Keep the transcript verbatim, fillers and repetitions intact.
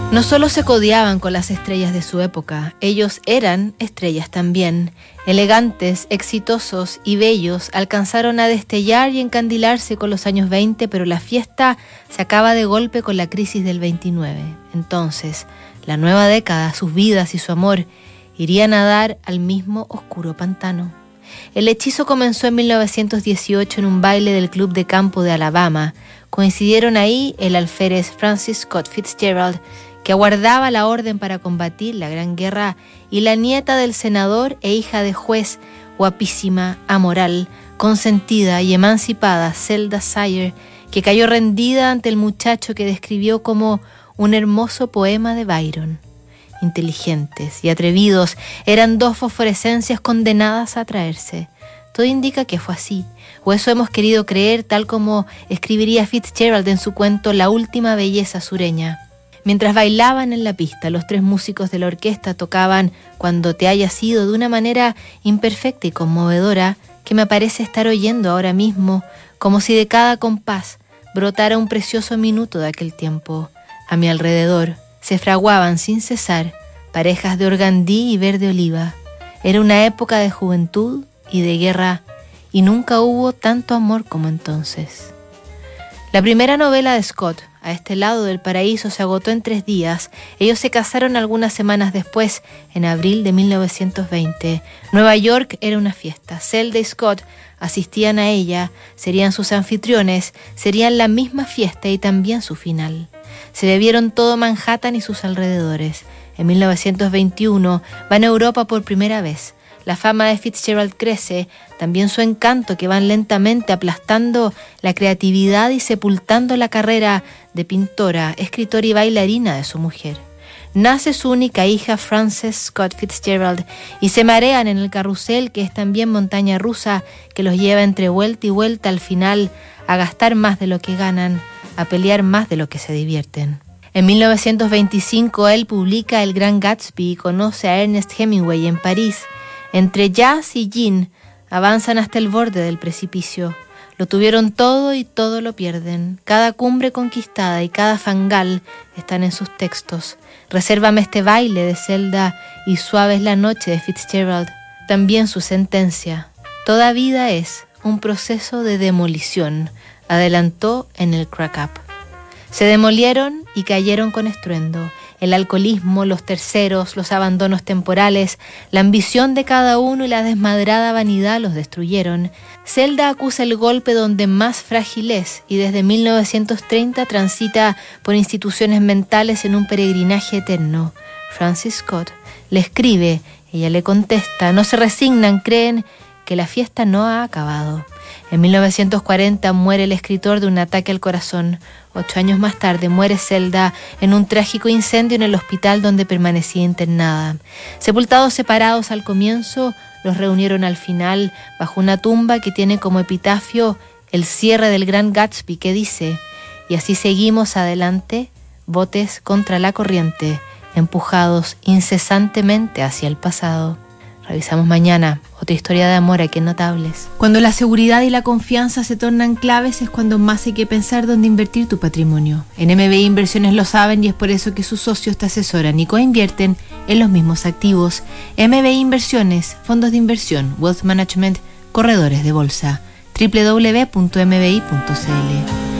No solo se codeaban con las estrellas de su época, ellos eran estrellas también. Elegantes, exitosos y bellos, alcanzaron a destellar y encandilarse con los años veinte, pero la fiesta se acaba de golpe con la crisis del veintinueve. Entonces, la nueva década, sus vidas y su amor irían a dar al mismo oscuro pantano. El hechizo comenzó en mil novecientos dieciocho en un baile del club de campo de Alabama. Coincidieron ahí el alférez Francis Scott Fitzgerald, que aguardaba la orden para combatir la Gran Guerra, y la nieta del senador e hija de juez, guapísima, amoral, consentida y emancipada, Zelda Sire, que cayó rendida ante el muchacho que describió como un hermoso poema de Byron. Inteligentes y atrevidos, eran dos fosforescencias condenadas a atraerse. Todo indica que fue así, o eso hemos querido creer, tal como escribiría Fitzgerald en su cuento La última belleza sureña. Mientras bailaban en la pista, los tres músicos de la orquesta tocaban Cuando te hayas ido de una manera imperfecta y conmovedora que me parece estar oyendo ahora mismo, como si de cada compás brotara un precioso minuto de aquel tiempo. A mi alrededor se fraguaban sin cesar parejas de organdí y verde oliva. Era una época de juventud y de guerra, y nunca hubo tanto amor como entonces. La primera novela de Scott, A este lado del paraíso, se agotó en tres días. Ellos se casaron algunas semanas después, en abril de mil novecientos veinte. Nueva York era una fiesta. Zelda y Scott asistían a ella, serían sus anfitriones, serían la misma fiesta y también su final. Se bebieron todo Manhattan y sus alrededores. En mil novecientos veintiuno van a Europa por primera vez. La fama de Fitzgerald crece, también su encanto, que van lentamente aplastando la creatividad y sepultando la carrera de pintora, escritora y bailarina de su mujer. Nace su única hija, Frances Scott Fitzgerald, y se marean en el carrusel, que es también montaña rusa, que los lleva entre vuelta y vuelta al final a gastar más de lo que ganan, a pelear más de lo que se divierten. En mil novecientos veinticinco él publica El Gran Gatsby y conoce a Ernest Hemingway en París. Entre jazz y gin avanzan hasta el borde del precipicio. Lo tuvieron todo y todo lo pierden. Cada cumbre conquistada y cada fangal están en sus textos. Resérvame este baile de Zelda y Suave es la noche de Fitzgerald. También su sentencia. Toda vida es un proceso de demolición, adelantó en el Crack Up. Se demolieron y cayeron con estruendo. El alcoholismo, los terceros, los abandonos temporales, la ambición de cada uno y la desmadrada vanidad los destruyeron. Zelda acusa el golpe donde más frágil es y desde mil novecientos treinta transita por instituciones mentales en un peregrinaje eterno. Francis Scott le escribe, ella le contesta, no se resignan, creen que la fiesta no ha acabado. En mil novecientos cuarenta muere el escritor de un ataque al corazón. Ocho años más tarde muere Zelda en un trágico incendio en el hospital donde permanecía internada. Sepultados separados al comienzo, los reunieron al final bajo una tumba que tiene como epitafio el cierre del Gran Gatsby, que dice: y así seguimos adelante, botes contra la corriente, empujados incesantemente hacia el pasado. Revisamos mañana otra historia de amor aquí en Notables. Cuando la seguridad y la confianza se tornan claves es cuando más hay que pensar dónde invertir tu patrimonio. En M B I Inversiones lo saben y es por eso que sus socios te asesoran y coinvierten en los mismos activos. M B I Inversiones, fondos de inversión, wealth management, corredores de bolsa. doble u doble u doble u punto m b i punto c l